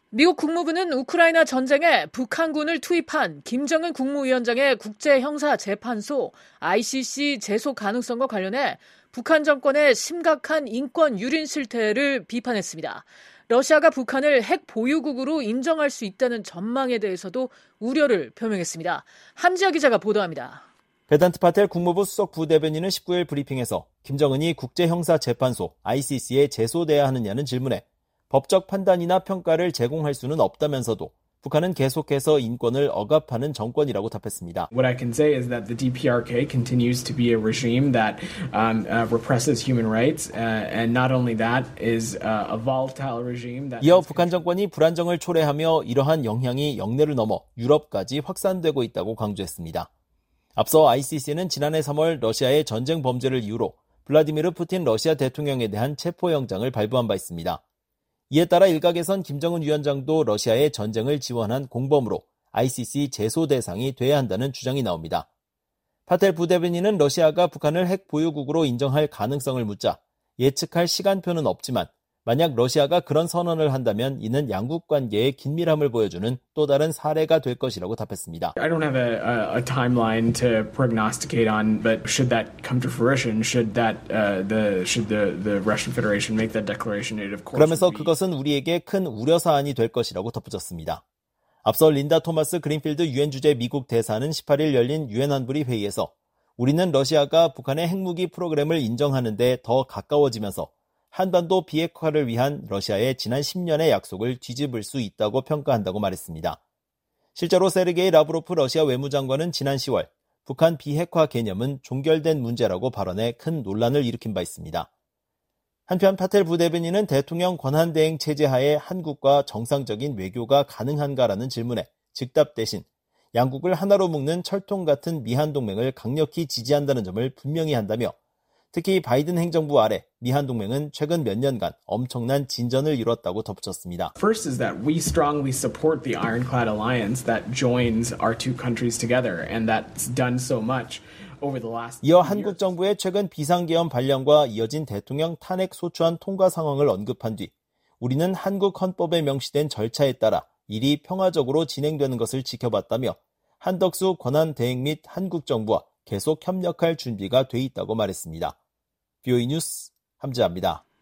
미국 국무부는 우크라이나 전쟁에 북한군을 투입한 김정은 국무위원장의 국제형사재판소 ICC 제소 가능성과 관련해 북한 정권의 심각한 인권 유린 실태를 비판했습니다. 러시아가 북한을 핵 보유국으로 인정할 수 있다는 전망에 대해서도 우려를 표명했습니다. 함지아 기자가 보도합니다. 베단트 파텔 국무부 수석 부대변인은 19일 브리핑에서 김정은이 국제형사재판소 ICC에 제소돼야 하느냐는 질문에 법적 판단이나 평가를 제공할 수는 없다면서도 북한은 계속해서 인권을 억압하는 정권이라고 답했습니다. What I can say is that the DPRK continues to be a regime that represses human rights, and not only that is a volatile regime that. 이어 북한 정권이 불안정을 초래하며 이러한 영향이 영내를 넘어 유럽까지 확산되고 있다고 강조했습니다. 앞서 ICC는 지난해 3월 러시아의 전쟁 범죄를 이유로 블라디미르 푸틴 러시아 대통령에 대한 체포영장을 발부한 바 있습니다. 이에 따라 일각에선 김정은 위원장도 러시아의 전쟁을 지원한 공범으로 ICC 제소 대상이 돼야 한다는 주장이 나옵니다. 파텔 부대변인은 러시아가 북한을 핵 보유국으로 인정할 가능성을 묻자 예측할 시간표는 없지만 만약 러시아가 그런 선언을 한다면 이는 양국 관계의 긴밀함을 보여주는 또 다른 사례가 될 것이라고 답했습니다. I don't have a timeline to prognosticate on, but should that come to fruition, should the Russian Federation make that declaration, it of course. 그러면서 그것은 우리에게 큰 우려 사안이 될 것이라고 덧붙였습니다. 앞서 린다 토마스 그린필드 유엔 주재 미국 대사는 18일 열린 유엔 안보리 회의에서 우리는 러시아가 북한의 핵무기 프로그램을 인정하는 데 더 가까워지면서 한반도 비핵화를 위한 러시아의 지난 10년의 약속을 뒤집을 수 있다고 평가한다고 말했습니다. 실제로 세르게이 라브로프 러시아 외무장관은 지난 10월 북한 비핵화 개념은 종결된 문제라고 발언해 큰 논란을 일으킨 바 있습니다. 한편 파텔 부대변인은 대통령 권한대행 체제 하에 한국과 정상적인 외교가 가능한가라는 질문에 즉답 대신 양국을 하나로 묶는 철통 같은 미한동맹을 강력히 지지한다는 점을 분명히 한다며 특히 바이든 행정부 아래 미한동맹은 최근 몇 년간 엄청난 진전을 이뤘다고 덧붙였습니다. First is that we strongly support the ironclad alliance that joins our two countries together, and that's done so much over the last. 이어 한국 정부의 최근 비상계엄 발령과 이어진 대통령 탄핵 소추안 통과 상황을 언급한 뒤 우리는 한국 헌법에 명시된 절차에 따라 일이 평화적으로 진행되는 것을 지켜봤다며 한덕수 권한대행 및 한국 정부와 계속 협력할 준비가 돼 있다고 말했습니다. BOE 뉴스 함지아입니다.